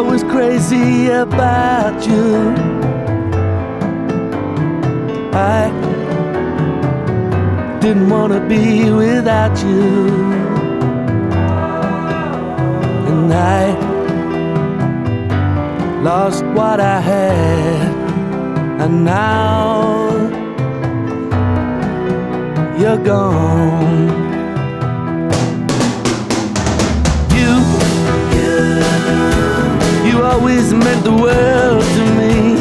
was crazy about you. I didn't want to be without you. And I lost what I had, and now you're gone. You always meant the world to me.